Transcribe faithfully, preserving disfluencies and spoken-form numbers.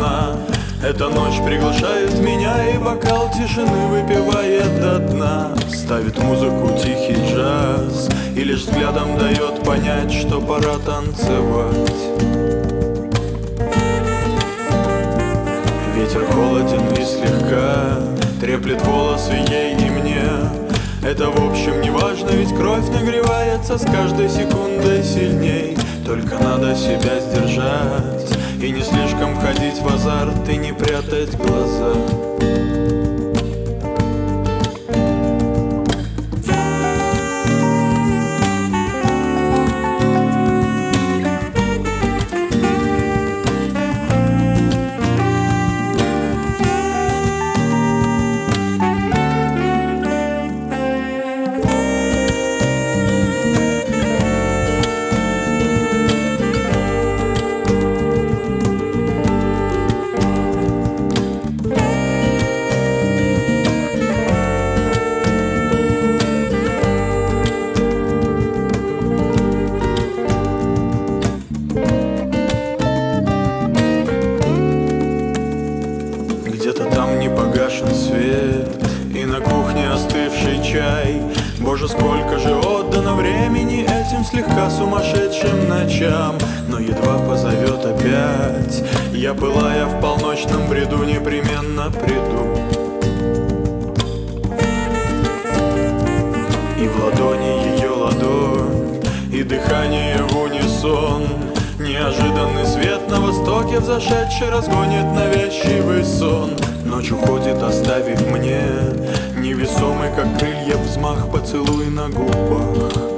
одна. Эта ночь приглашает меня, и бокал тишины выпивает до дна. Ставит музыку тихий джаз и лишь взглядом дает понять, что пора танцевать. Ветер холоден и слегка треплет волосы ей и мне. Это в общем не важно, ведь кровь нагревается с каждой секундой сильней. Только надо себя сдержать и не слишком входить в азарт, и не прятать глаза. Где-то там не погашен свет, и на кухне остывший чай. Боже, сколько же отдано времени этим слегка сумасшедшим ночам. Но едва позовет опять, я, пылая в полночном бреду, непременно приду. И в ладони ее ладонь, и дыхание в унисон. Неожиданный свет на востоке взошедший разгонит навязчивый сон. Ночь уходит, оставив мне невесомый, как крылья, взмах, поцелуй на губах.